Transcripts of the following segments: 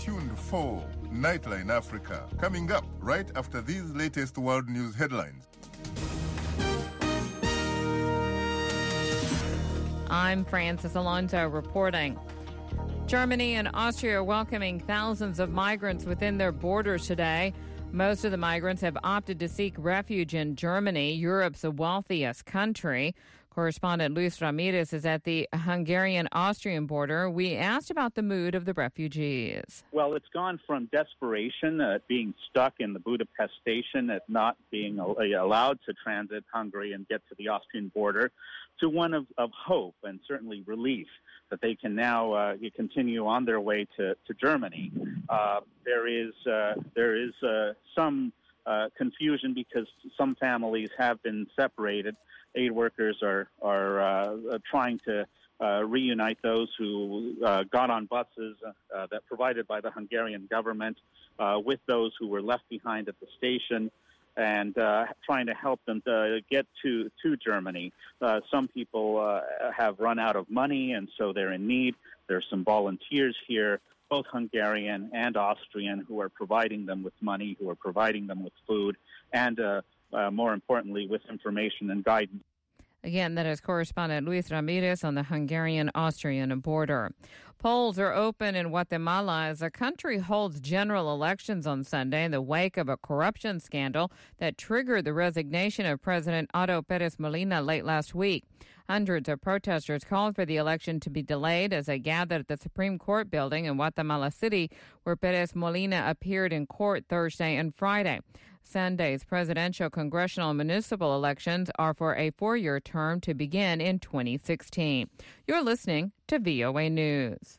tuned for Nightline Africa, coming up right after these latest world news headlines. I'm Francis Alonso reporting. Germany and Austria are welcoming thousands of migrants within their borders today. Most of the migrants have opted to seek refuge in Germany, Europe's wealthiest country. Correspondent Luis Ramirez is at the Hungarian-Austrian border. We asked about the mood of the refugees. Well, it's gone from desperation at being stuck in the Budapest station, at not being allowed to transit Hungary and get to the Austrian border, to one of hope and certainly relief that they can now continue on their way to Germany. There is some confusion because some families have been separated. Aid workers are trying to reunite those who got on buses that provided by the Hungarian government with those who were left behind at the station, and trying to help them to get to Germany. Some people have run out of money, and so they're in need. There's some volunteers here, both Hungarian and Austrian, who are providing them with money, who are providing them with food, and more importantly, with information and guidance. Again, that is correspondent Luis Ramirez on the Hungarian-Austrian border. Polls are open in Guatemala as the country holds general elections on Sunday in the wake of a corruption scandal that triggered the resignation of President Otto Pérez Molina late last week. Hundreds of protesters called for the election to be delayed as they gathered at the Supreme Court building in Guatemala City, where Pérez Molina appeared in court Thursday and Friday. Sunday's presidential, congressional, and municipal elections are for a 4-year term to begin in 2016. You're listening to VOA News.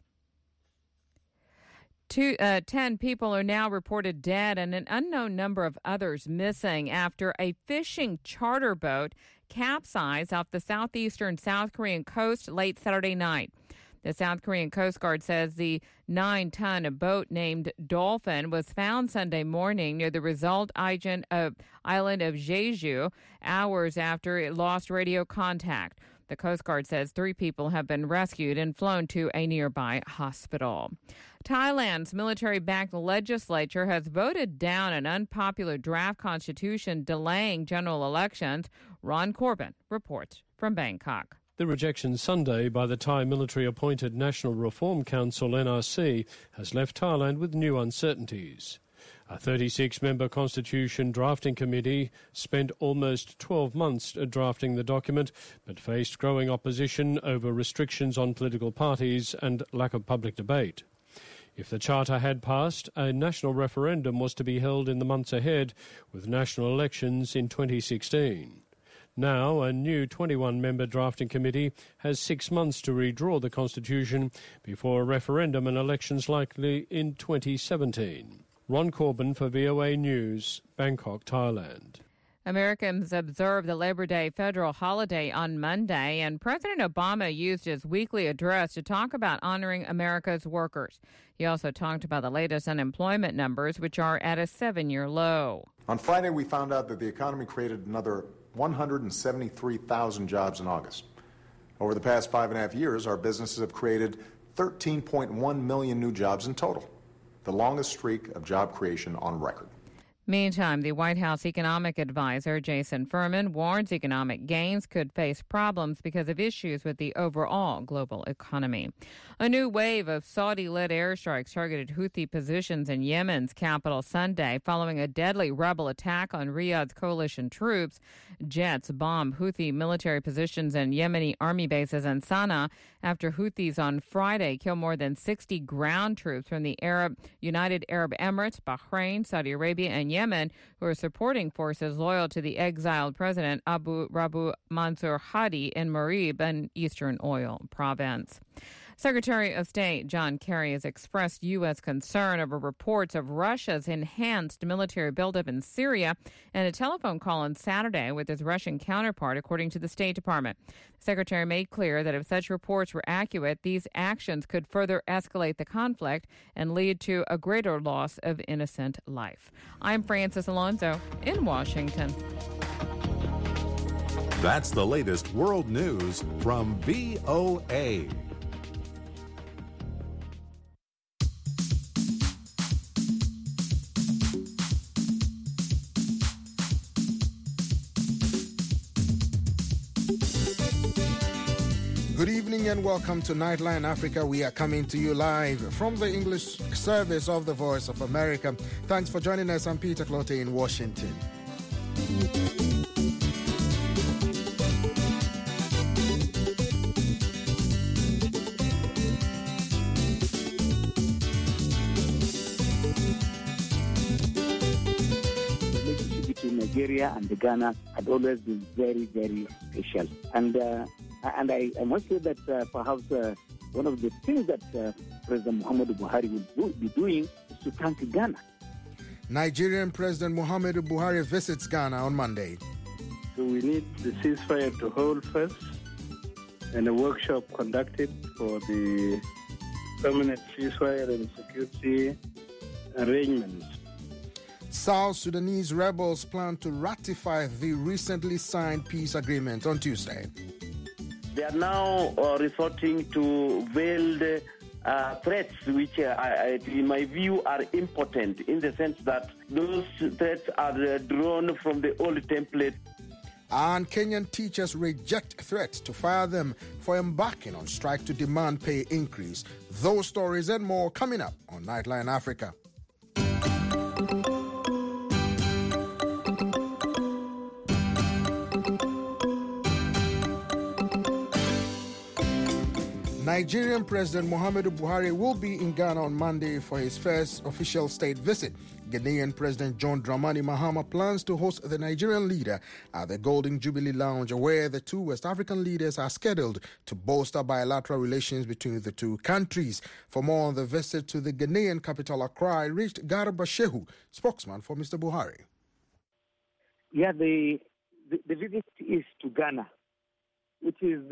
10 people are now reported dead and an unknown number of others missing after a fishing charter boat capsized off the southeastern South Korean coast late Saturday night. The South Korean Coast Guard says the 9-ton boat named Dolphin was found Sunday morning near the Result island of Jeju, hours after it lost radio contact. The Coast Guard says 3 people have been rescued and flown to a nearby hospital. Thailand's military-backed legislature has voted down an unpopular draft constitution delaying general elections. Ron Corbin reports from Bangkok. The rejection Sunday by the Thai military-appointed National Reform Council, NRC, has left Thailand with new uncertainties. A 36-member constitution drafting committee spent almost 12 months drafting the document, but faced growing opposition over restrictions on political parties and lack of public debate. If the charter had passed, a national referendum was to be held in the months ahead, with national elections in 2016. Now, a new 21-member drafting committee has 6 months to redraw the constitution before a referendum and elections likely in 2017. Ron Corbin for VOA News, Bangkok, Thailand. Americans observed the Labor Day federal holiday on Monday, and President Obama used his weekly address to talk about honoring America's workers. He also talked about the latest unemployment numbers, which are at a 7-year low. On Friday, we found out that the economy created another 173,000 jobs in August. Over the past 5.5 years, our businesses have created 13.1 million new jobs in total, the longest streak of job creation on record. Meantime, the White House economic advisor, Jason Furman, warns economic gains could face problems because of issues with the overall global economy. A new wave of Saudi-led airstrikes targeted Houthi positions in Yemen's capital Sunday following a deadly rebel attack on Riyadh's coalition troops. Jets bombed Houthi military positions and Yemeni army bases in Sana'a after Houthis on Friday killed more than 60 ground troops from the United Arab Emirates, Bahrain, Saudi Arabia, and Yemen, who are supporting forces loyal to the exiled president Abu Rabu Mansur Hadi in Marib, an eastern oil province. Secretary of State John Kerry has expressed U.S. concern over reports of Russia's enhanced military buildup in Syria and a telephone call on Saturday with his Russian counterpart, according to the State Department. The Secretary made clear that if such reports were accurate, these actions could further escalate the conflict and lead to a greater loss of innocent life. I'm Francis Alonso in Washington. That's the latest world news from VOA. Good evening and welcome to Nightline Africa. We are coming to you live from the English service of the Voice of America. Thanks for joining us. I'm Peter Clote in Washington. Nigeria and Ghana had always been very, very special. And I must say that perhaps one of the things that President Muhammadu Buhari will be doing is to thank Ghana. Nigerian President Muhammadu Buhari visits Ghana on Monday. So we need the ceasefire to hold first and a workshop conducted for the permanent ceasefire and security arrangements. South Sudanese rebels plan to ratify the recently signed peace agreement on Tuesday. They are now resorting to veiled threats, which in my view are impotent in the sense that those threats are drawn from the old template. And Kenyan teachers reject threats to fire them for embarking on strike to demand pay increase. Those stories and more coming up on Nightline Africa. Nigerian President Muhammadu Buhari will be in Ghana on Monday for his first official state visit. Ghanaian President John Dramani Mahama plans to host the Nigerian leader at the Golden Jubilee Lounge, where the two West African leaders are scheduled to bolster bilateral relations between the two countries. For more on the visit to the Ghanaian capital Accra, I reached Garba Shehu, spokesman for Mr. Buhari. Yeah, the visit is to Ghana, which is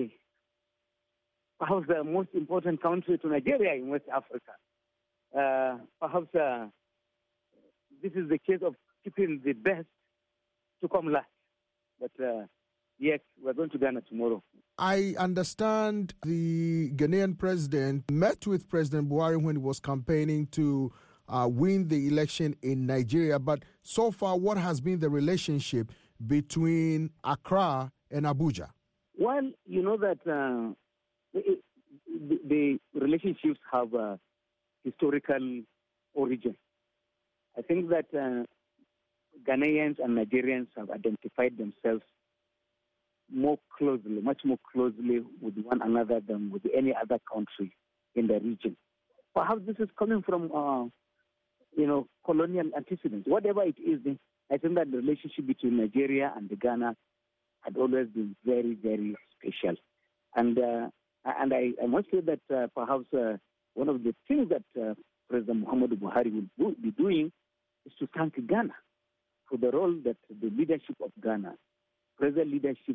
perhaps the most important country to Nigeria in West Africa. Perhaps this is the case of keeping the best to come last. But yes, we're going to Ghana tomorrow. I understand the Ghanaian president met with President Buhari when he was campaigning to win the election in Nigeria. But so far, what has been the relationship between Accra and Abuja? Well, you know that the relationships have a historical origin. I think that Ghanaians and Nigerians have identified themselves much more closely with one another than with any other country in the region. Perhaps this is coming from, colonial antecedents. Whatever it is, I think that the relationship between Nigeria and Ghana had always been very, very special. And I must say that perhaps one of the things that President Muhammadu Buhari will be doing is to thank Ghana for the role that the leadership of Ghana, present leadership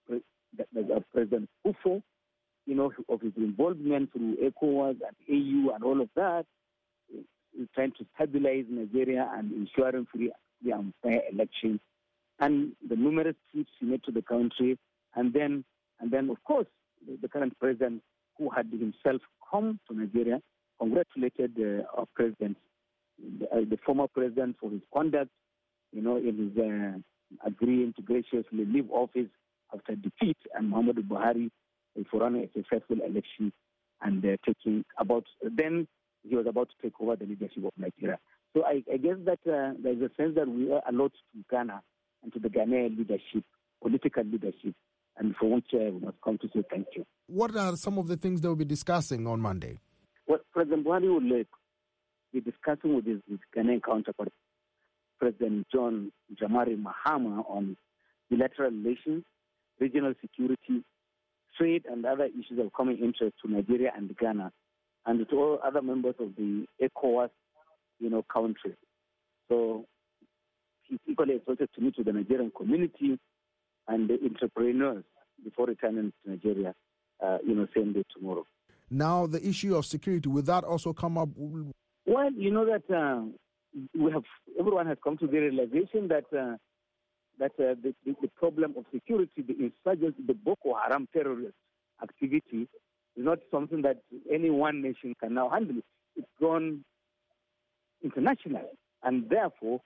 of President Kufuor, of his involvement through ECOWAS and AU and all of that, is trying to stabilize Nigeria and ensuring free and fair elections, and the numerous trips he made to the country, and then of course, the current president, who had himself come to Nigeria, congratulated our president, the former president, for his conduct, in his agreeing to graciously leave office after defeat, and Muhammadu Buhari for running a successful election and then he was about to take over the leadership of Nigeria. So I guess that there's a sense that we owe a lot to Ghana and to the Ghanaian leadership, political leadership, and for which we must come to say thank you. What are some of the things they will be discussing on Monday? Well, President Buhari will be discussing with his Ghanaian counterpart, President John Dramani Mahama, on bilateral relations, regional security, trade, and other issues of common interest to Nigeria and Ghana, and to all other members of the ECOWAS, countries. So he's equally excited to meet with the Nigerian community and the entrepreneurs before returning to Nigeria, same day tomorrow. Now, the issue of security, will that also come up? Well, you know that everyone has come to the realization that the problem of security, the insurgency, the Boko Haram terrorist activity, is not something that any one nation can now handle. It's gone international, and therefore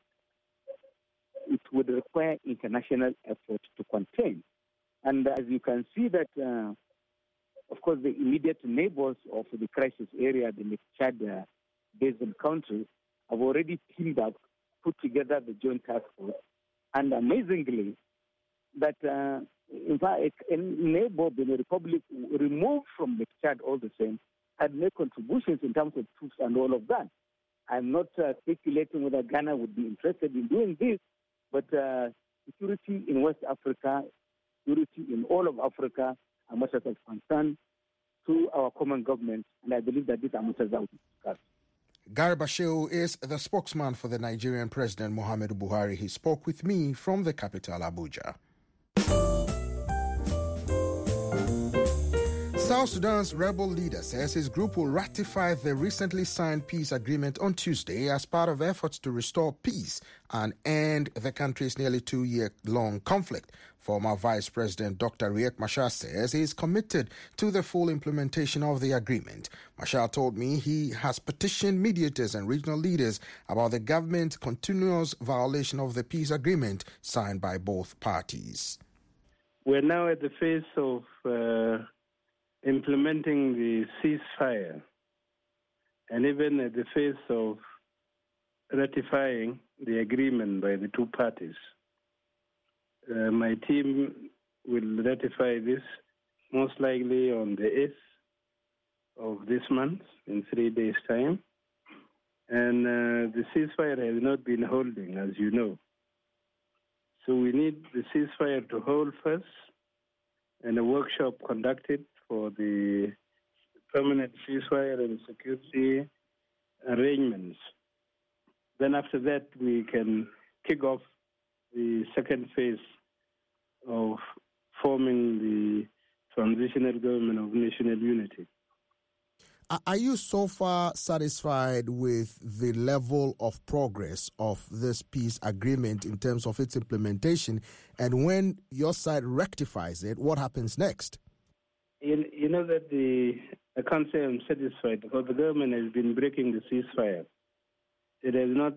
it would require international effort to contain. And as you can see that of course, the immediate neighbors of the crisis area, the Lake Chad basin countries, have already teamed up, put together the joint task force. And amazingly, that in fact, a neighbor, Benin Republic, removed from Lake Chad all the same, had made contributions in terms of troops and all of that. I'm not speculating whether Ghana would be interested in doing this, but security in West Africa, security in all of Africa are matters of concern to our common government, and I believe that these are matters that will be discussed. Garba Shehu is the spokesman for the Nigerian President Muhammadu Buhari. He spoke with me from the capital, Abuja. South Sudan's rebel leader says his group will ratify the recently signed peace agreement on Tuesday as part of efforts to restore peace and end the country's nearly 2-year-long conflict. Former Vice President Dr. Riek Machar says he is committed to the full implementation of the agreement. Machar told me he has petitioned mediators and regional leaders about the government's continuous violation of the peace agreement signed by both parties. We're now at the phase of implementing the ceasefire, and even at the phase of ratifying the agreement by the two parties. My team will ratify this most likely on the 8th of this month, in 3 days' time. And the ceasefire has not been holding, as you know. So we need the ceasefire to hold first, and a workshop conducted for the permanent ceasefire and security arrangements. Then after that, we can kick off the second phase of forming the transitional government of national unity. Are you so far satisfied with the level of progress of this peace agreement in terms of its implementation? And when your side rectifies it, what happens next? You know that I can't say I'm satisfied because the government has been breaking the ceasefire. It has not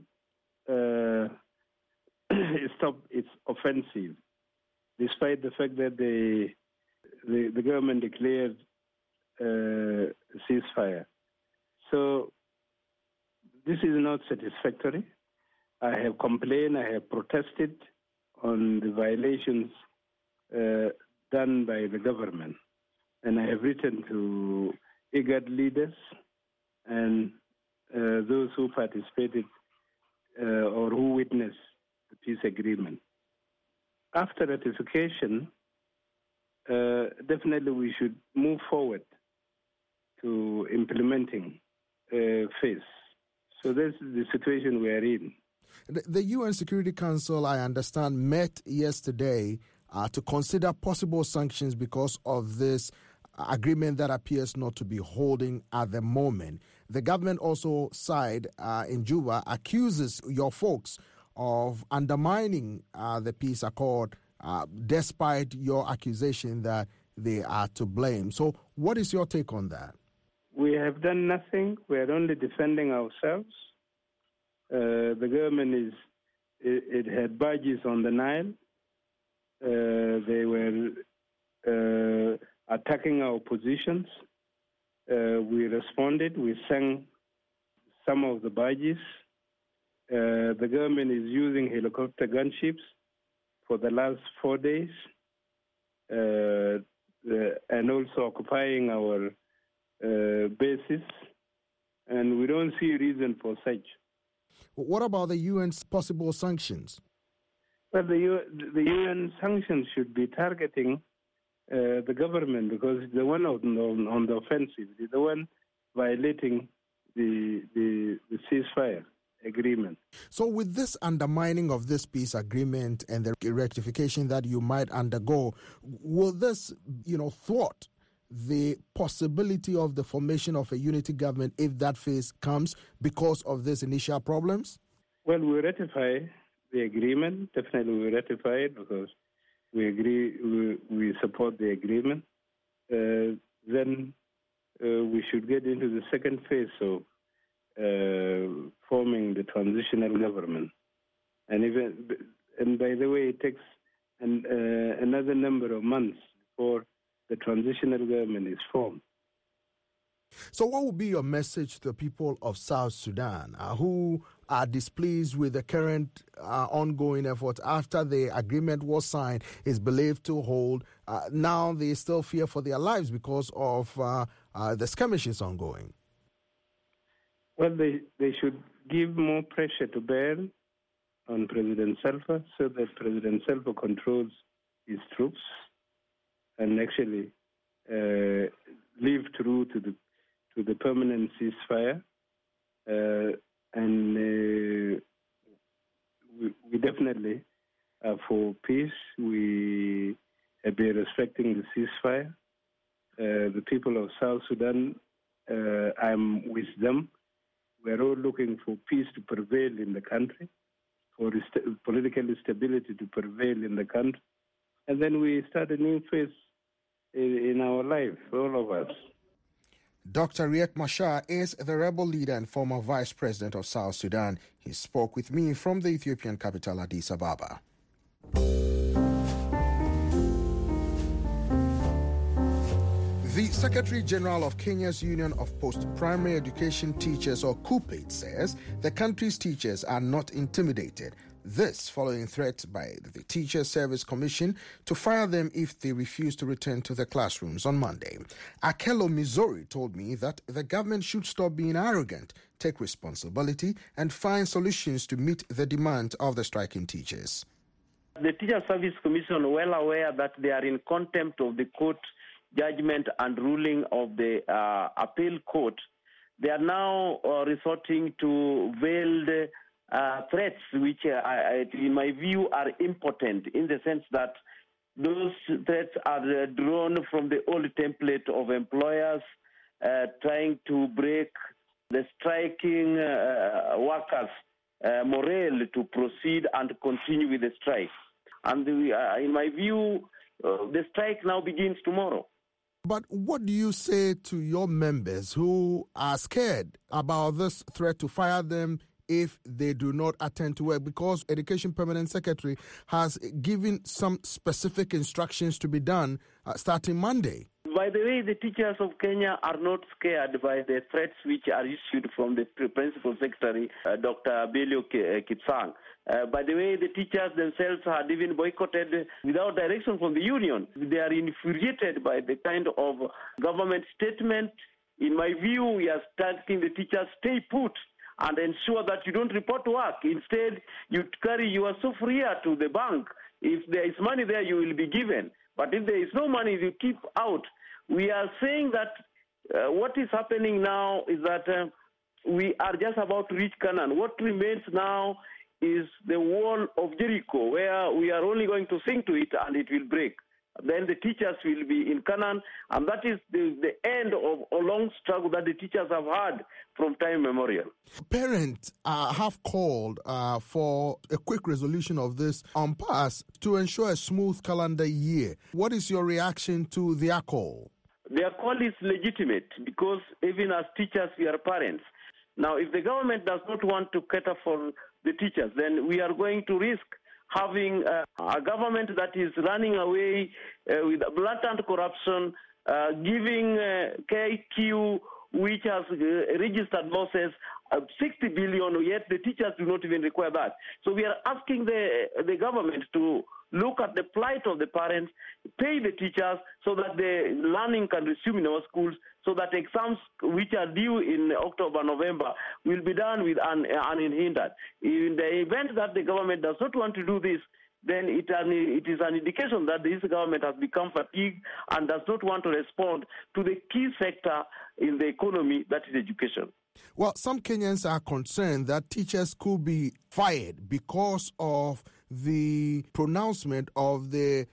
stopped its offensive, despite the fact that the government declared ceasefire. So this is not satisfactory. I have complained, I have protested on the violations done by the government. And I have written to IGAD leaders and those who participated or who witnessed the peace agreement. After ratification, definitely we should move forward to implementing phase. So this is the situation we are in. The UN Security Council, I understand, met yesterday to consider possible sanctions because of this agreement that appears not to be holding at the moment. The government also side in Juba accuses your folks of undermining the peace accord despite your accusation that they are to blame. So what is your take on that? We have done nothing. We are only defending ourselves. The government it had barges on the Nile. They were attacking our positions. We responded. We sank some of the barges. The government is using helicopter gunships for the last 4 days and also occupying our bases. And we don't see reason for such. What about the UN's possible sanctions? Well, the UN sanctions should be targeting the government because it's the one on the offensive, it's the one violating the ceasefire agreement. So with this undermining of this peace agreement and the rectification that you might undergo, will this, thwart the possibility of the formation of a unity government if that phase comes because of these initial problems? Well, we ratify the agreement. Definitely we ratify it because we agree, we support the agreement. Then we should get into the second phase of forming the transitional government. And by the way, it takes another number of months before the transitional government is formed. So what would be your message to the people of South Sudan who are displeased with the current ongoing efforts after the agreement was signed, is believed to hold? Now they still fear for their lives because of the skirmishes ongoing. Well, they should give more pressure to bear on President Salva so that President Salva controls his troops and actually live through to the permanent ceasefire. And we definitely are for peace. We have been respecting the ceasefire. The people of South Sudan, I'm with them. We're all looking for peace to prevail in the country, for political stability to prevail in the country. And then we start a new phase in our life, all of us. Dr. Riek Machar is the rebel leader and former vice president of South Sudan. He spoke with me from the Ethiopian capital, Addis Ababa. The Secretary General of Kenya's Union of Post-Primary Education Teachers, or KUPPET, says the country's teachers are not intimidated. This following threats by the Teachers Service Commission to fire them if they refuse to return to their classrooms on Monday. Akelo Mizori told me that the government should stop being arrogant, take responsibility, and find solutions to meet the demands of the striking teachers. The Teachers Service Commission, well aware that they are in contempt of the court judgment and ruling of the appeal court, they are now resorting to veiled threats, which in my view are impotent in the sense that those threats are drawn from the old template of employers trying to break the striking workers' morale to proceed and continue with the strike. And in my view, the strike now begins tomorrow. But what do you say to your members who are scared about this threat to fire them if they do not attend to work? Because Education Permanent Secretary has given some specific instructions to be done starting Monday. By the way, the teachers of Kenya are not scared by the threats which are issued from the Principal Secretary, Dr. Belio Kipsang. By the way, the teachers themselves had even boycotted without direction from the union. They are infuriated by the kind of government statement. In my view, we are asking the teachers stay put and ensure that you don't report to work. Instead, you carry your sophria to the bank. If there is money there, you will be given. But if there is no money, you keep out. We are saying that what is happening now is that we are just about to reach Canaan. What remains now is the wall of Jericho, where we are only going to sing to it and it will break. Then the teachers will be in Canaan, and that is the end of a long struggle that the teachers have had from time immemorial. Parents have called for a quick resolution of this impasse to ensure a smooth calendar year. What is your reaction to their call? Their call is legitimate because even as teachers, we are parents. Now, if the government does not want to cater for the teachers, then we are going to risk having a government that is running away with blatant corruption, giving KQ, which has registered losses, 60 billion, yet the teachers do not even require that. So we are asking the government to look at the plight of the parents, pay the teachers so that the learning can resume in our schools, so that exams which are due in October, November will be done with unhindered. In the event that the government does not want to do this, then it is an indication that this government has become fatigued and does not want to respond to the key sector in the economy, that is education. Well, some Kenyans are concerned that teachers could be fired because of the pronouncement of the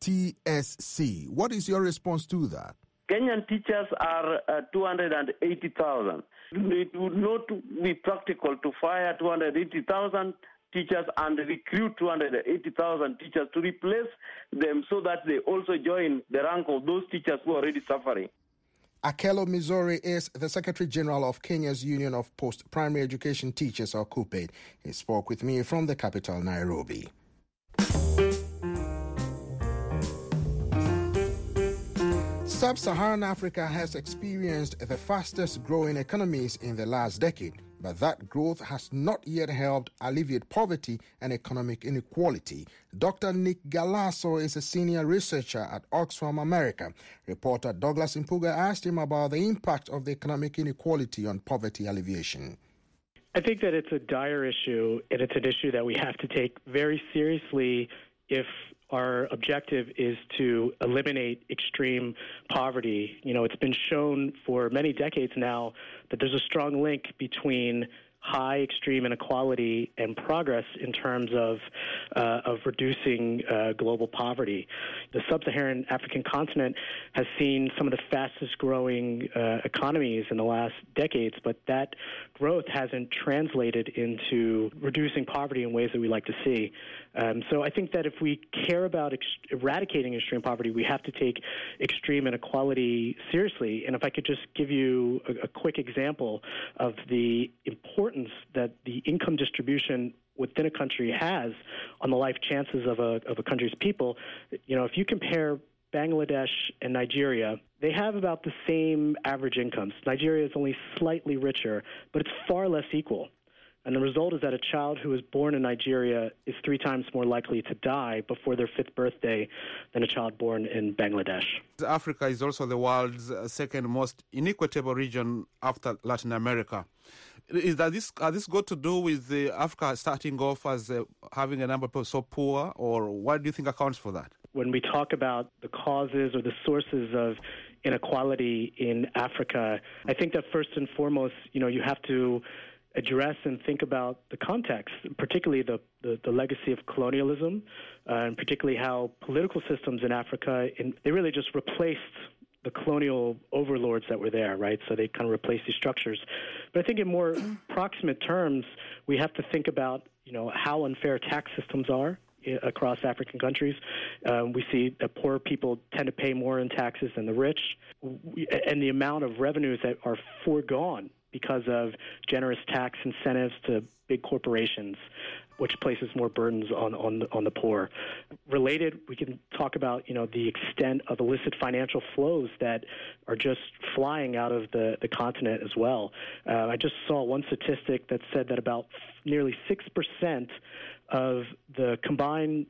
TSC. What is your response to that? Kenyan teachers are 280,000. It would not be practical to fire 280,000 teachers and recruit 280,000 teachers to replace them so that they also join the rank of those teachers who are already suffering. Akelo Mizori is the Secretary General of Kenya's Union of Post-Primary Education Teachers, or KUPPET. He spoke with me from the capital, Nairobi. Sub-Saharan Africa has experienced the fastest growing economies in the last decade, but that growth has not yet helped alleviate poverty and economic inequality. Dr. Nick Galasso is a senior researcher at Oxfam America. Reporter Douglas Impuga asked him about the impact of the economic inequality on poverty alleviation. I think that it's a dire issue, and it's an issue that we have to take very seriously if our objective is to eliminate extreme poverty. You know, it's been shown for many decades now that there's a strong link between high extreme inequality and progress in terms of reducing global poverty. The sub-Saharan African continent has seen some of the fastest growing economies in the last decades, but that growth hasn't translated into reducing poverty in ways that we like to see. So I think that if we care about eradicating extreme poverty, we have to take extreme inequality seriously. And if I could just give you a quick example of the importance that the income distribution within a country has on the life chances of a country's people. You know, if you compare Bangladesh and Nigeria, they have about the same average incomes. Nigeria is only slightly richer, but it's far less equal. And the result is that a child who is born in Nigeria is 3 times more likely to die before their 5th birthday than a child born in Bangladesh. Africa is also the world's second most inequitable region after Latin America. Is this got to do with Africa starting off as having a number of people so poor, or what do you think accounts for that? When we talk about the causes or the sources of inequality in Africa, I think that first and foremost, you know, you have to address and think about the context, particularly the legacy of colonialism, and particularly how political systems in Africa, they really just replaced the colonial overlords that were there, right? So they kind of replaced these structures. But I think in more proximate terms, we have to think about, you know, how unfair tax systems are across African countries. We see that poor people tend to pay more in taxes than the rich, and the amount of revenues that are foregone because of generous tax incentives to big corporations, which places more burdens on the poor. Related, we can talk about, you know, the extent of illicit financial flows that are just flying out of the continent as well. I just saw one statistic that said that about nearly 6% of the combined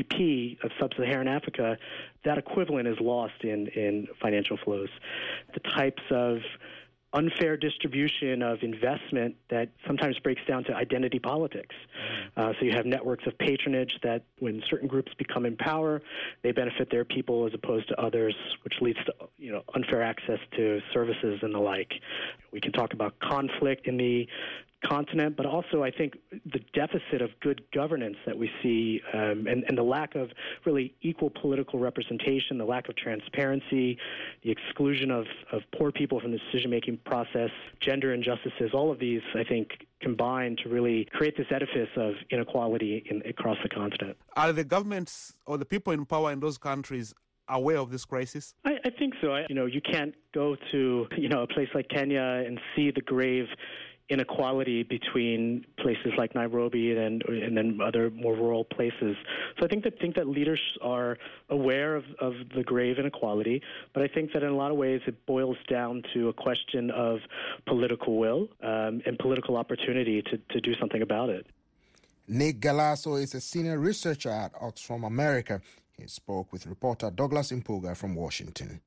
GDP of sub-Saharan Africa, that equivalent is lost in financial flows. The types of unfair distribution of investment that sometimes breaks down to identity politics. So you have networks of patronage that when certain groups become in power, they benefit their people as opposed to others, which leads to, you know, unfair access to services and the like. We can talk about conflict in the continent, but also I think the deficit of good governance that we see and the lack of really equal political representation, the lack of transparency, the exclusion of poor people from the decision-making process, gender injustices, all of these, I think, combine to really create this edifice of inequality across the continent. Are the governments or the people in power in those countries aware of this crisis? I think so. You can't go to, a place like Kenya and see the grave inequality between places like Nairobi and then other more rural places. So I think that leaders are aware of the grave inequality, but I think that in a lot of ways it boils down to a question of political will and political opportunity to do something about it. Nick Galasso is a senior researcher at Oxfam America. He spoke with reporter Douglas Impuga from Washington.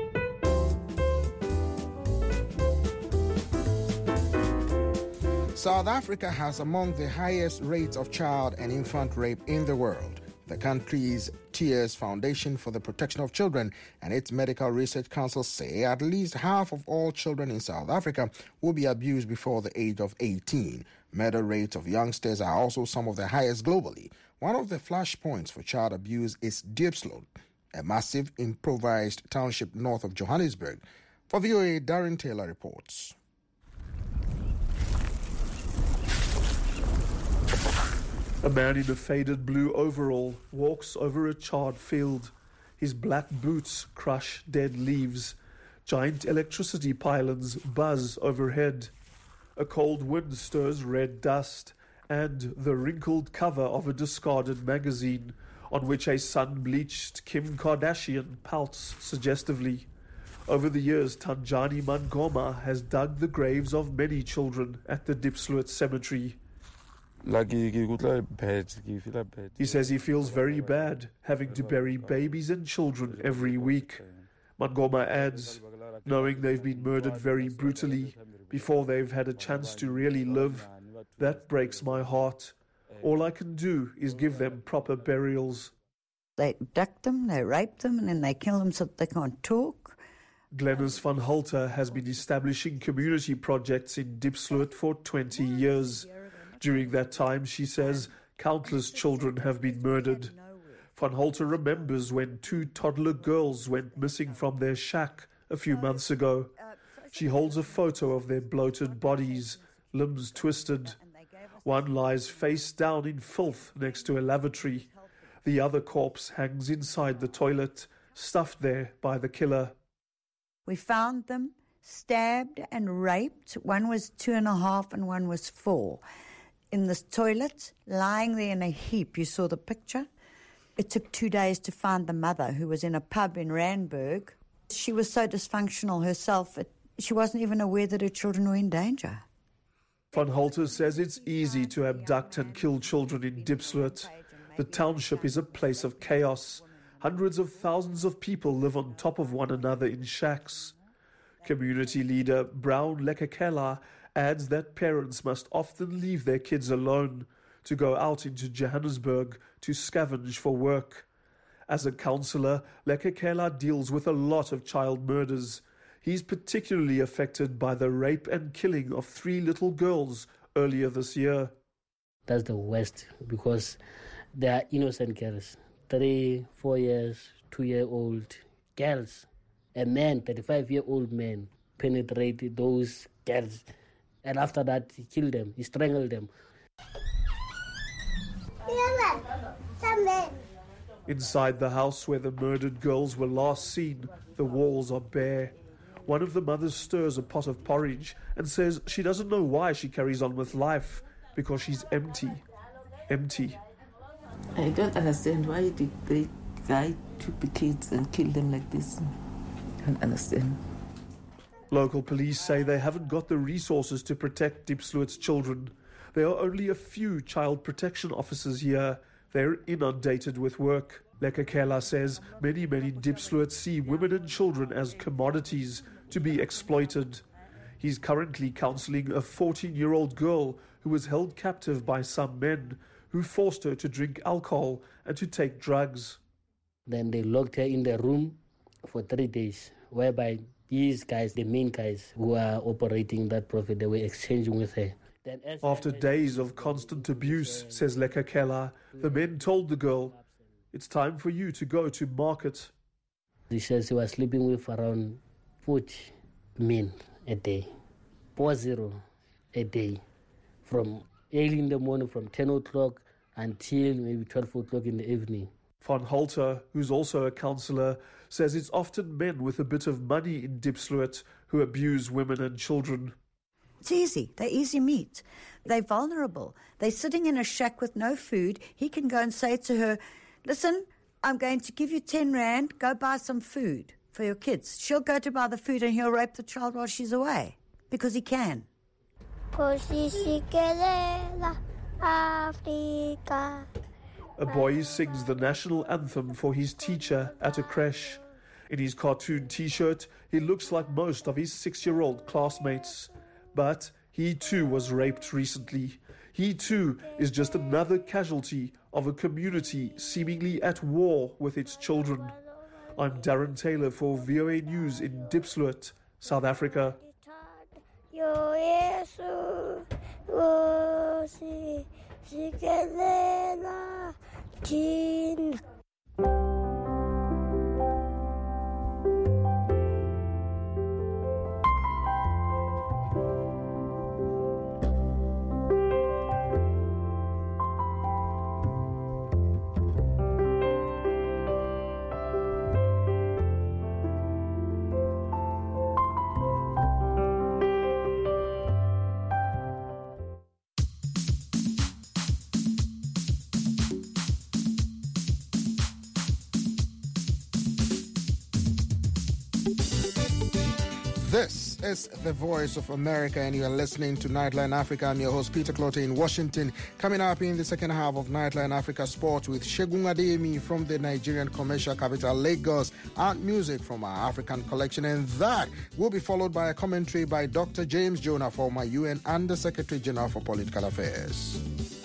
South Africa has among the highest rates of child and infant rape in the world. The country's Tears Foundation for the Protection of Children and its Medical Research Council say at least half of all children in South Africa will be abused before the age of 18. Murder rates of youngsters are also some of the highest globally. One of the flashpoints for child abuse is Diepsloot, a massive improvised township north of Johannesburg. For VOA, Darren Taylor reports. A man in a faded blue overall walks over a charred field. His black boots crush dead leaves. Giant electricity pylons buzz overhead. A cold wind stirs red dust and the wrinkled cover of a discarded magazine on which a sun-bleached Kim Kardashian pouts suggestively. Over the years, Tanjani Mangoma has dug the graves of many children at the Diepsloot cemetery. He says he feels very bad having to bury babies and children every week. Mangoma adds, knowing they've been murdered very brutally before they've had a chance to really live, that breaks my heart. All I can do is give them proper burials. They abduct them, they rape them, and then they kill them so that they can't talk. Glenys van Hulter has been establishing community projects in Diepsloot for 20 years. During that time, she says, countless children have been murdered. Van Hulter remembers when 2 toddler girls went missing from their shack a few months ago. She holds a photo of their bloated bodies, limbs twisted. One lies face down in filth next to a lavatory. The other corpse hangs inside the toilet, stuffed there by the killer. We found them stabbed and raped. One was 2.5 and one was 4. In this toilet, lying there in a heap. You saw the picture. It took 2 days to find the mother, who was in a pub in Randburg. She was so dysfunctional herself, she wasn't even aware that her children were in danger. Van Hulter says it's easy to abduct and kill children in Diepsloot. The township is a place of chaos. Hundreds of thousands of people live on top of one another in shacks. Community leader Brown Lekekela adds that parents must often leave their kids alone to go out into Johannesburg to scavenge for work. As a counsellor, Lekekela deals with a lot of child murders. He's particularly affected by the rape and killing of 3 little girls earlier this year. That's the worst, because they are innocent girls, 3, 4 years, 2-year-old girls. A man, 35-year-old man, penetrated those girls, and after that he killed them, he strangled them. Inside the house where the murdered girls were last seen, the walls are bare. One of the mothers stirs a pot of porridge and says she doesn't know why she carries on with life, because she's empty. Empty. I don't understand why did they guy took the kids and kill them like this. I don't understand. Local police say they haven't got the resources to protect Diepsloot's children. There are only a few child protection officers here. They're inundated with work. Lekekela says many Diepsloot see women and children as commodities to be exploited. He's currently counselling a 14-year-old girl who was held captive by some men who forced her to drink alcohol and to take drugs. Then they locked her in the room for 3 days, whereby these guys, the main guys who are operating that profit, they were exchanging with her. After days of constant abuse, says Lekekela, the men told the girl, "It's time for you to go to market." She says she was sleeping with around 40 men a day, 40 a day, from early in the morning, from 10 o'clock until maybe 12 o'clock in the evening. Van Hulter, who's also a counsellor, says it's often men with a bit of money in Diepsloot who abuse women and children. It's easy. They're easy meat. They're vulnerable. They're sitting in a shack with no food. He can go and say to her, "Listen, I'm going to give you 10 rand. Go buy some food for your kids." She'll go to buy the food and he'll rape the child while she's away because he can. A boy sings the national anthem for his teacher at a creche. In his cartoon T-shirt, he looks like most of his 6-year-old classmates. But he too was raped recently. He too is just another casualty of a community seemingly at war with its children. I'm Darren Taylor for VOA News in Diepsloot, South Africa. This is the Voice of America, and you are listening to Nightline Africa. I'm your host, Peter Clote in Washington. Coming up in the second half of Nightline Africa Sports with Segun Adeyemi from the Nigerian commercial capital, Lagos, art music from our African collection, and that will be followed by a commentary by Dr. James Jonah, former UN Under Secretary General for Political Affairs.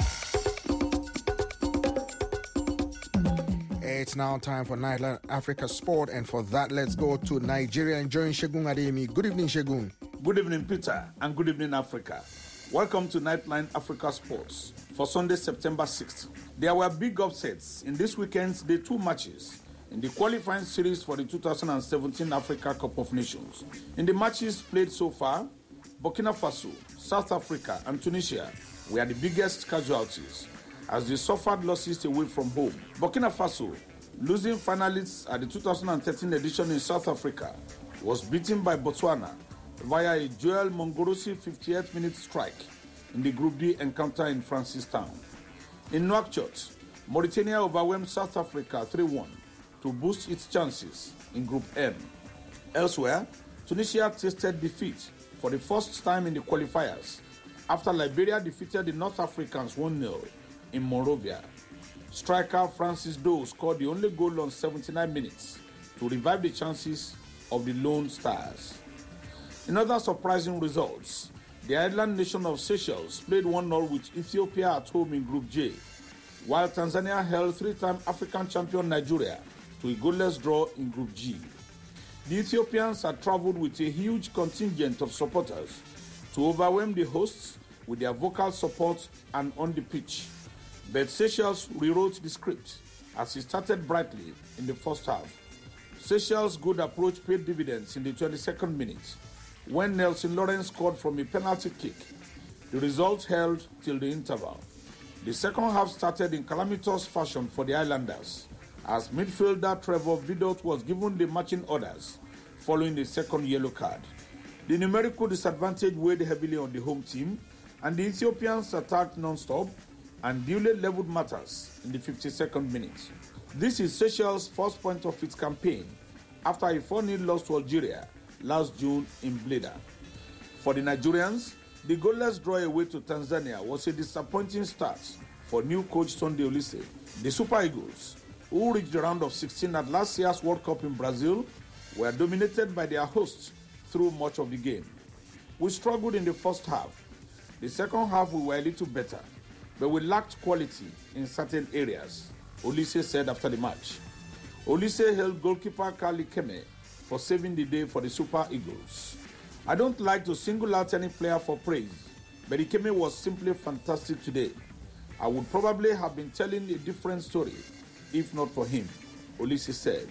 It's now time for Nightline Africa Sport, and for that, let's go to Nigeria and join Segun Adeyemi. Good evening, Segun. Good evening, Peter, and good evening, Africa. Welcome to Nightline Africa Sports for Sunday, September 6th. There were big upsets in this weekend's Day 2 matches in the qualifying series for the 2017 Africa Cup of Nations. In the matches played so far, Burkina Faso, South Africa, and Tunisia were the biggest casualties as they suffered losses away from home. Burkina Faso, losing finalists at the 2013 edition in South Africa, was beaten by Botswana via a Joel Mongorosi 58th-minute strike in the Group D encounter in Francistown. In Nouakchott, Mauritania overwhelmed South Africa 3-1 to boost its chances in Group M. Elsewhere, Tunisia tasted defeat for the first time in the qualifiers after Liberia defeated the North Africans 1-0 in Monrovia. Striker Francis Doe scored the only goal on 79 minutes to revive the chances of the Lone Stars. In other surprising results, the island nation of Seychelles played 1-0 with Ethiopia at home in Group J, while Tanzania held three-time African champion Nigeria to a goalless draw in Group G. The Ethiopians had traveled with a huge contingent of supporters to overwhelm the hosts with their vocal support and on the pitch. But Seychelles rewrote the script as it started brightly in the first half. Seychelles' good approach paid dividends in the 22nd minute when Nelson Lawrence scored from a penalty kick. The result held till the interval. The second half started in calamitous fashion for the Islanders as midfielder Trevor Vidot was given the matching orders following the second yellow card. The numerical disadvantage weighed heavily on the home team, and the Ethiopians attacked non-stop and duly leveled matters in the 52nd minute. This is Seychelles' first point of its campaign after a 4-0 loss to Algeria last June in Bleda. For the Nigerians, the goalless draw away to Tanzania was a disappointing start for new coach Sunday Oliseh. The Super Eagles, who reached the round of 16 at last year's World Cup in Brazil, were dominated by their hosts through much of the game. We struggled in the first half. The second half we were a little better, but we lacked quality in certain areas, Oliseh said after the match. Oliseh hailed goalkeeper Kali Keme for saving the day for the Super Eagles. I don't like to single out any player for praise, but Keme was simply fantastic today. I would probably have been telling a different story if not for him, Oliseh said.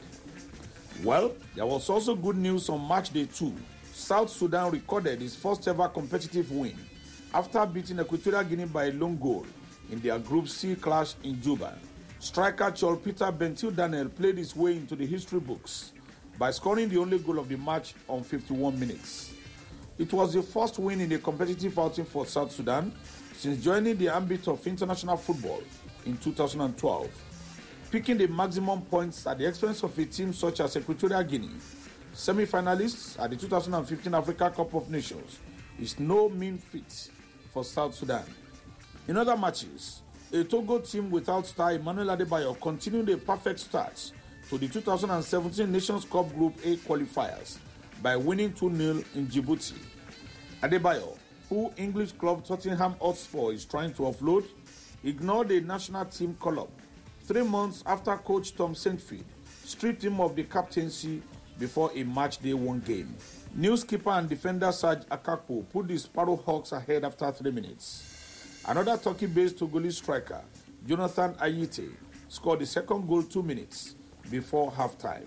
Well, there was also good news on match day 2. South Sudan recorded its first ever competitive win after beating Equatorial Guinea by a lone goal in their Group C clash in Juba. Striker Chol Peter Bentil Daniel played his way into the history books by scoring the only goal of the match on 51 minutes. It was the first win in a competitive outing for South Sudan since joining the ambit of international football in 2012. Picking the maximum points at the expense of a team such as Equatorial Guinea, semi-finalists at the 2015 Africa Cup of Nations, is no mean feat for South Sudan. In other matches, a Togo team without star Emmanuel Adebayo continued a perfect start to the 2017 Nations Cup Group A qualifiers by winning 2-0 in Djibouti. Adebayo, who English club Tottenham Hotspur is trying to offload, ignored a national team call-up 3 months after coach Tom Saintfield stripped him of the captaincy before a match-day 1 game. New skipper and defender Serge Akakpo put the Sparrow Hawks ahead after 3 minutes. Another Turkey-based Togolese striker, Jonathan Ayite, scored the second goal 2 minutes before halftime.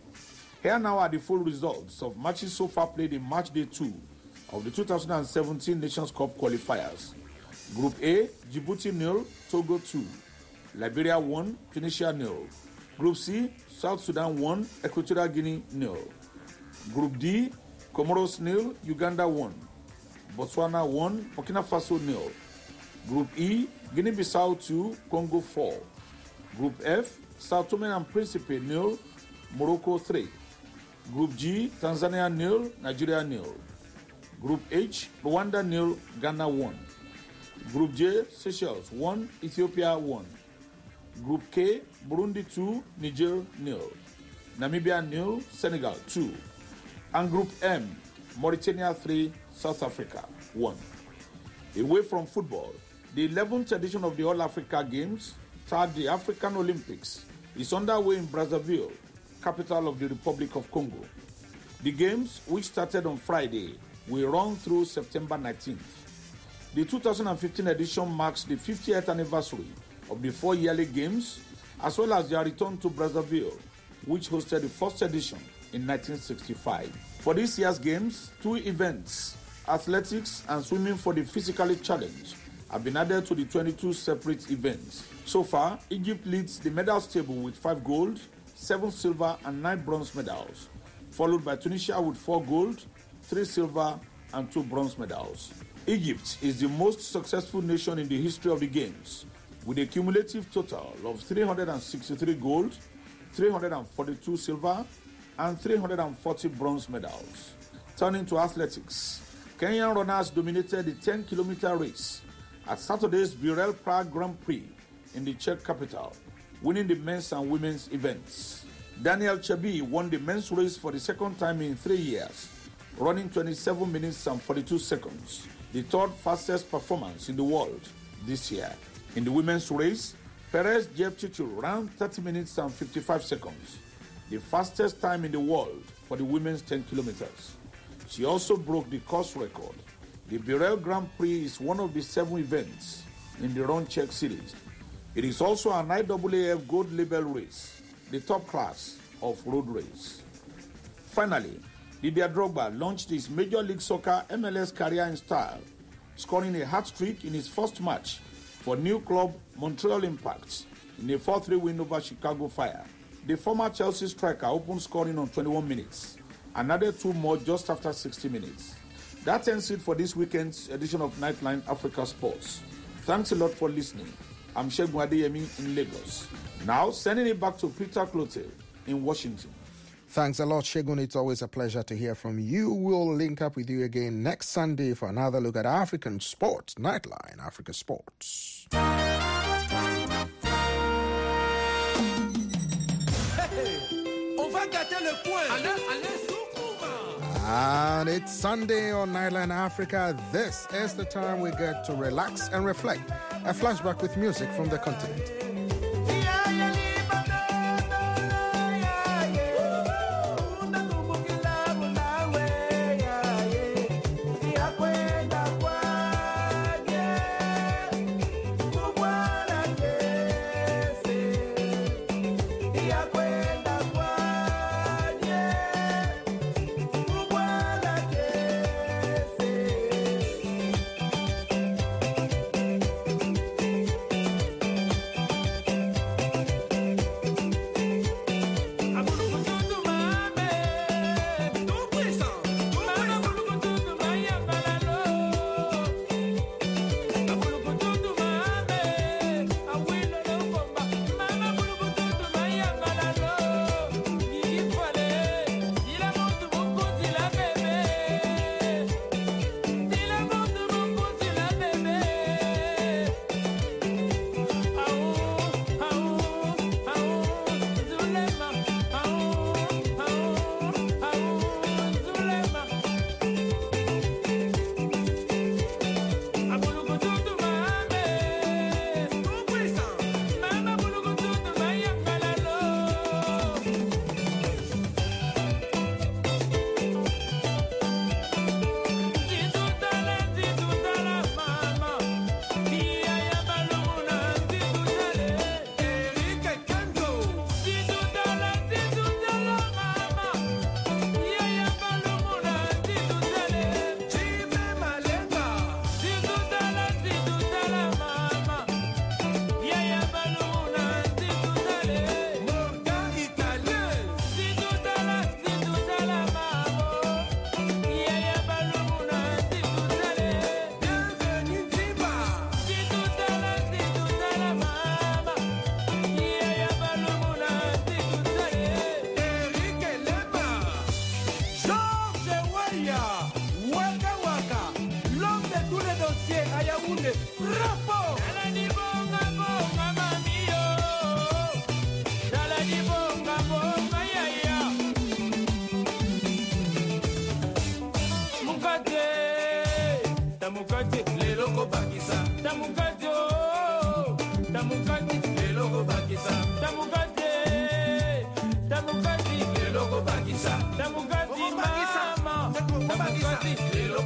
Here now are the full results of matches so far played in match day 2 of the 2017 Nations Cup qualifiers. Group A, Djibouti 0, Togo 2. Liberia 1, Tunisia 0. Group C, South Sudan 1, Equatorial Guinea 0. Group D, Comoros 0, Uganda 1. Botswana 1, Burkina Faso 0. Group E, Guinea-Bissau 2, Congo 4. Group F, Sao Tome and Principe 0, Morocco 3. Group G, Tanzania 0, Nigeria 0. Group H, Rwanda 0, Ghana 1. Group J, Seychelles 1, Ethiopia 1. Group K, Burundi 2, Niger 0. Namibia 0, Senegal 2. And Group M, Mauritania 3, South Africa 1. Away from football, the 11th edition of the All Africa Games, tagged the African Olympics, is underway in Brazzaville, capital of the Republic of Congo. The games, which started on Friday, will run through September 19th. The 2015 edition marks the 50th anniversary of the 4 yearly games, as well as their return to Brazzaville, which hosted the first edition in 1965. For this year's games, 2 events, athletics and swimming for the physically challenged, have been added to the 22 separate events. So far, Egypt leads the medals table with 5 gold, 7 silver and 9 bronze medals, followed by Tunisia with 4 gold, 3 silver and 2 bronze medals. Egypt is the most successful nation in the history of the Games, with a cumulative total of 363 gold, 342 silver and 340 bronze medals. Turning to athletics, Kenyan runners dominated the 10-kilometer race at Saturday's Burel Prague Grand Prix in the Czech capital, winning the men's and women's events. Daniel Chebi won the men's race for the second time in 3 years, running 27 minutes and 42 seconds, the third fastest performance in the world this year. In the women's race, Perez Jepchirchir ran 30 minutes and 55 seconds, the fastest time in the world for the women's 10 kilometers. She also broke the course record. The Burel Grand Prix is one of the 7 events in the Run Czech series. It is also an IAAF gold label race, the top class of road race. Finally, Didier Drogba launched his Major League Soccer MLS career in style, scoring a hat-trick in his first match for new club Montreal Impact in a 4-3 win over Chicago Fire. The former Chelsea striker opened scoring on 21 minutes and added 2 more just after 60 minutes. That ends it for this weekend's edition of Nightline Africa Sports. Thanks a lot for listening. I'm Segun Adeyemi in Lagos. Now, sending it back to Peter Clotel in Washington. Thanks a lot, Segun. It's always a pleasure to hear from you. We'll link up with you again next Sunday for another look at African sports. Nightline Africa Sports. And it's Sunday on Nightline Africa. This is the time we get to relax and reflect. A flashback with music from the continent.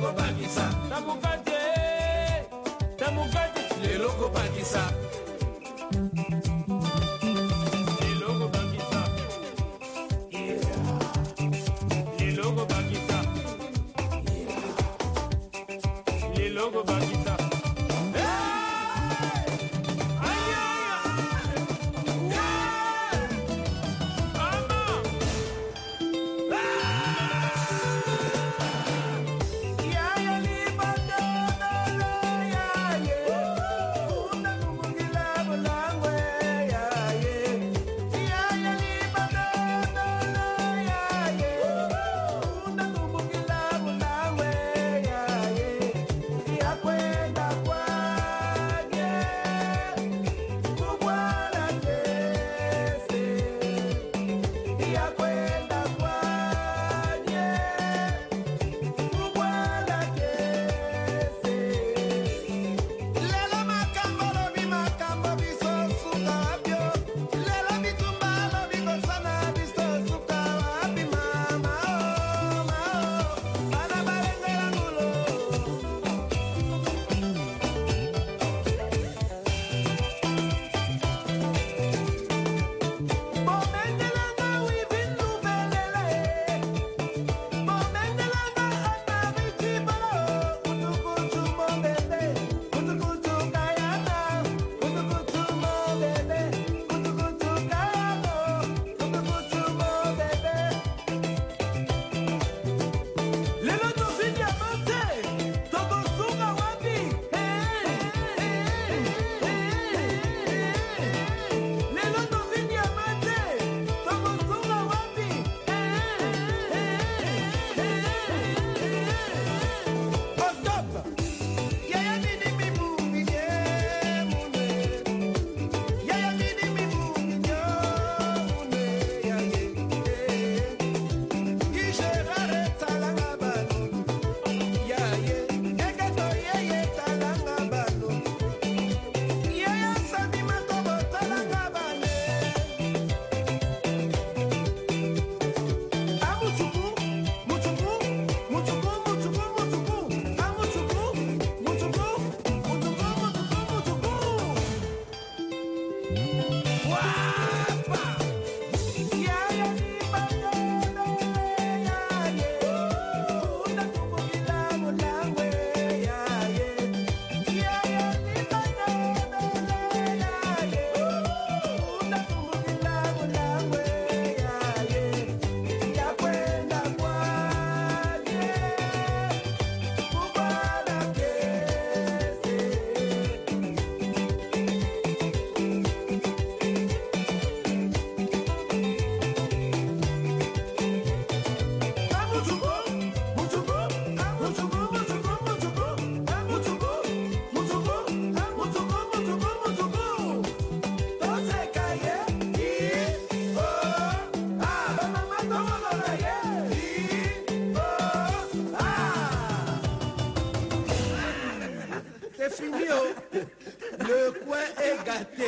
Le coin est gâté.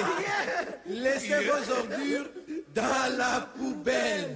Laissez vos ordures dans la poubelle.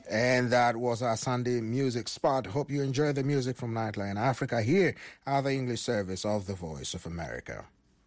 And that was our Sunday music spot. Hope you enjoy the music from Nightline Africa here at the English service of the Voice of America.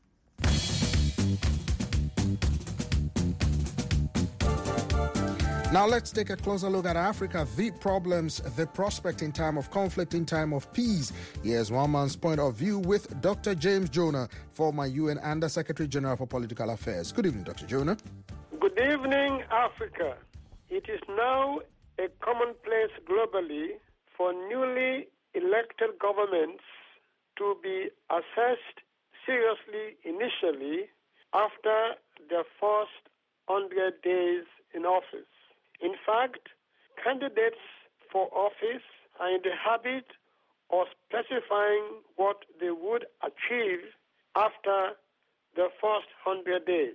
Now let's take a closer look at Africa, the problems, the prospect in time of conflict, in time of peace. Here's one man's point of view with Dr. James Jonah, former UN Under Secretary General for Political Affairs. Good evening, Dr. Jonah. Good evening, Africa. It is now a commonplace globally for newly elected governments to be assessed seriously initially after their first 100 days in office. In fact, candidates for office are in the habit of specifying what they would achieve after the first 100 days.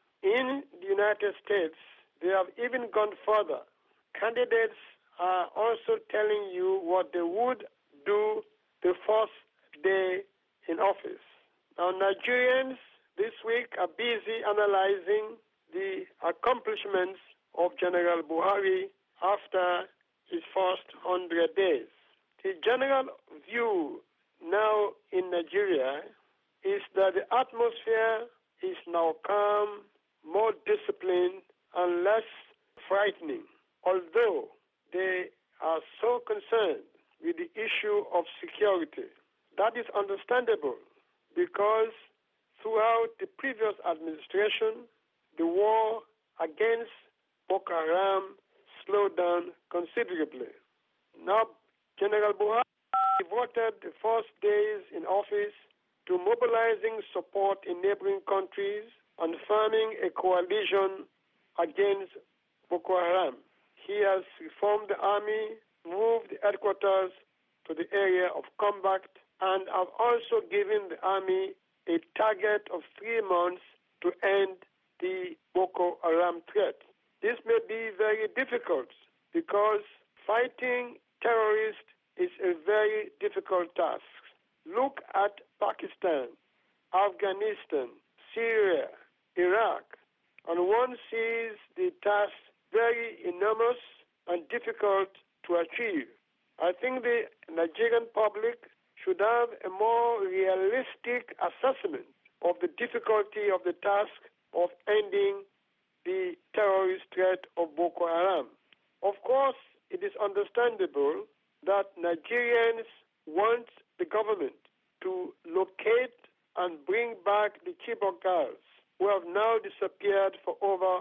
In the United States, they have even gone further. Candidates are also telling you what they would do the first day in office. Now, Nigerians this week are busy analyzing the accomplishments of General Buhari after his first 100 days. The general view now in Nigeria is that the atmosphere is now calm, more disciplined, and less frightening, although they are so concerned with the issue of security. That is understandable because throughout the previous administration, the war against Boko Haram slowed down considerably. Now, General Buhari devoted the first days in office to mobilizing support in neighboring countries and forming a coalition against Boko Haram. He has reformed the army, moved the headquarters to the area of combat, and have also given the army a target of 3 months to end the Boko Haram threat. This may be very difficult because fighting terrorists is a very difficult task. Look at Pakistan, Afghanistan, Syria, Iraq, and one sees the task very enormous and difficult to achieve. I think the Nigerian public should have a more realistic assessment of the difficulty of the task of ending the terrorist threat of Boko Haram. Of course, it is understandable that Nigerians want the government to locate and bring back the Chibok girls who have now disappeared for over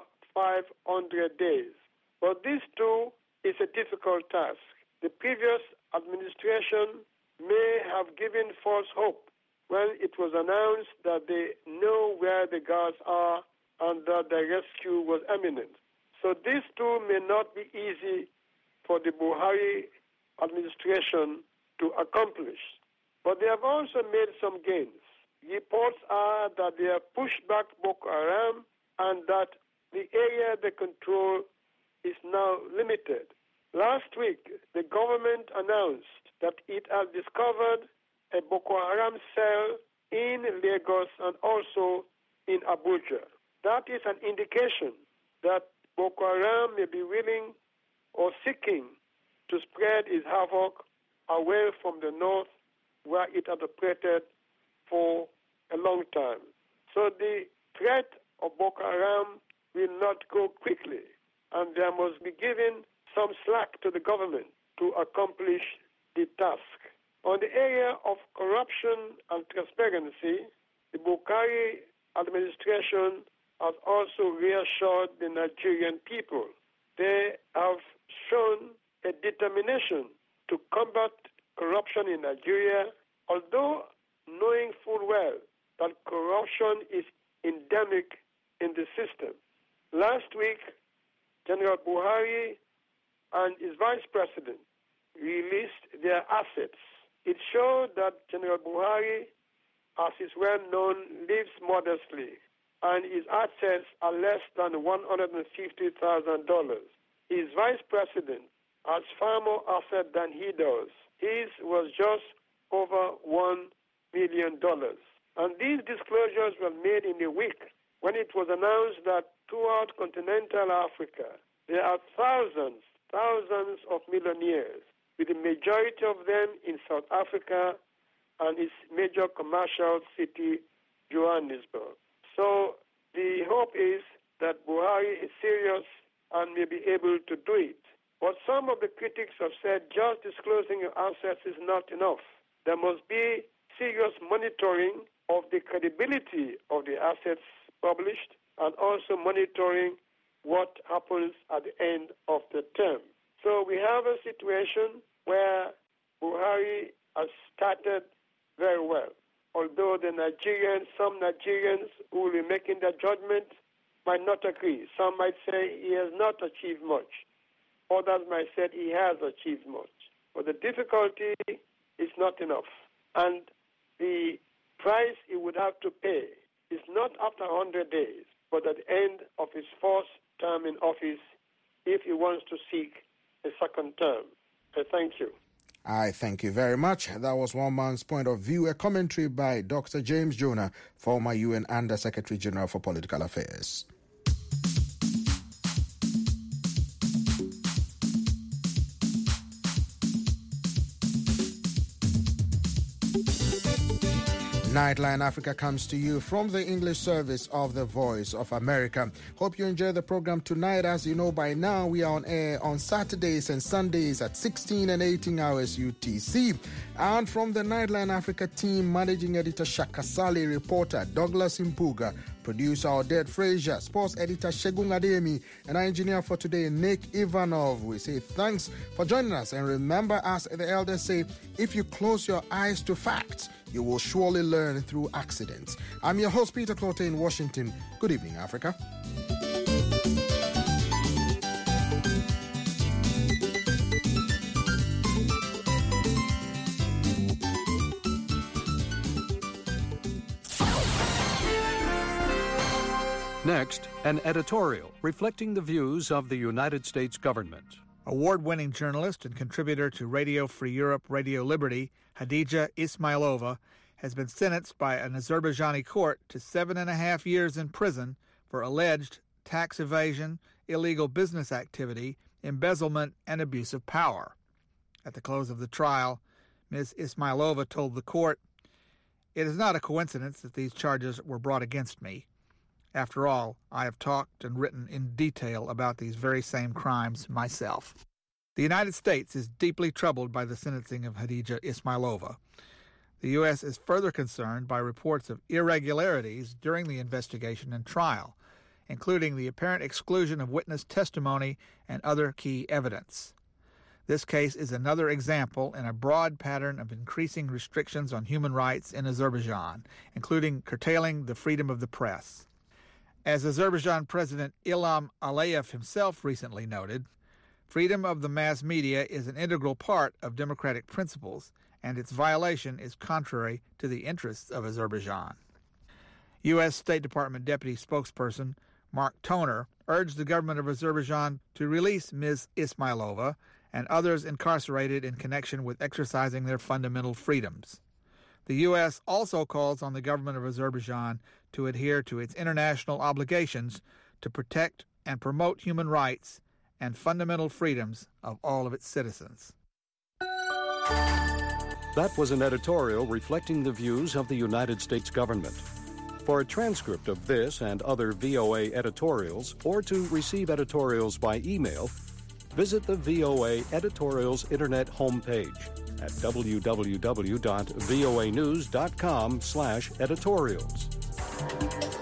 500 days. But this too is a difficult task. The previous administration may have given false hope when it was announced that they know where the girls are and that the rescue was imminent. So this too may not be easy for the Buhari administration to accomplish. But they have also made some gains. Reports are that they have pushed back Boko Haram and that the area they control is now limited. Last week, the government announced that it has discovered a Boko Haram cell in Lagos and also in Abuja. That is an indication that Boko Haram may be willing or seeking to spread its havoc away from the north where it has operated for a long time. So the threat of Boko Haram will not go quickly, and there must be given some slack to the government to accomplish the task. On the area of corruption and transparency, the Buhari administration has also reassured the Nigerian people. They have shown a determination to combat corruption in Nigeria, although knowing full well that corruption is endemic in the system. Last week, General Buhari and his vice president released their assets. It showed that General Buhari, as is well known, lives modestly, and his assets are less than $150,000. His vice president has far more assets than he does. His was just over $1 million. And these disclosures were made in a week when it was announced that throughout continental Africa, there are thousands thousands of millionaires, with the majority of them in South Africa and its major commercial city, Johannesburg. So the hope is that Buhari is serious and may be able to do it. But some of the critics have said just disclosing your assets is not enough. There must be serious monitoring of the credibility of the assets published and also monitoring what happens at the end of the term. So we have a situation where Buhari has started very well. Although some Nigerians who will be making their judgment might not agree. Some might say he has not achieved much. Others might say he has achieved much. But the difficulty is not enough. And the price he would have to pay is not after 100 days, but at the end of his first term in office if he wants to seek a second term. Thank you. I thank you very much. That was one man's point of view, a commentary by Dr. James Jonah, former UN Under Secretary General for Political Affairs. Nightline Africa comes to you from the English service of the Voice of America. Hope you enjoy the program tonight. As you know by now, we are on air on Saturdays and Sundays at 16 and 18 hours UTC. And from the Nightline Africa team, managing editor Shaka Sali, reporter Douglas Impuga, producer Odette Frazier, sports editor Shegun Ademi, and our engineer for today, Nick Ivanov. We say thanks for joining us. And remember, as the elders say, if you close your eyes to facts, you will surely learn through accidents. I'm your host, Peter Clote in Washington. Good evening, Africa. Next, an editorial reflecting the views of the United States government. Award-winning journalist and contributor to Radio Free Europe, Radio Liberty, Hadija Ismailova, has been sentenced by an Azerbaijani court to 7.5 years in prison for alleged tax evasion, illegal business activity, embezzlement, and abuse of power. At the close of the trial, Ms. Ismailova told the court, "It is not a coincidence that these charges were brought against me. After all, I have talked and written in detail about these very same crimes myself." The United States is deeply troubled by the sentencing of Hadija Ismailova. The U.S. is further concerned by reports of irregularities during the investigation and trial, including the apparent exclusion of witness testimony and other key evidence. This case is another example in a broad pattern of increasing restrictions on human rights in Azerbaijan, including curtailing the freedom of the press. As Azerbaijan President Ilham Aliyev himself recently noted, freedom of the mass media is an integral part of democratic principles, and its violation is contrary to the interests of Azerbaijan. U.S. State Department Deputy Spokesperson Mark Toner urged the government of Azerbaijan to release Ms. Ismailova and others incarcerated in connection with exercising their fundamental freedoms. The U.S. also calls on the government of Azerbaijan to adhere to its international obligations to protect and promote human rights and fundamental freedoms of all of its citizens. That was an editorial reflecting the views of the United States government. For a transcript of this and other VOA editorials, or to receive editorials by email, visit the VOA Editorials Internet homepage at www.voanews.com/editorials.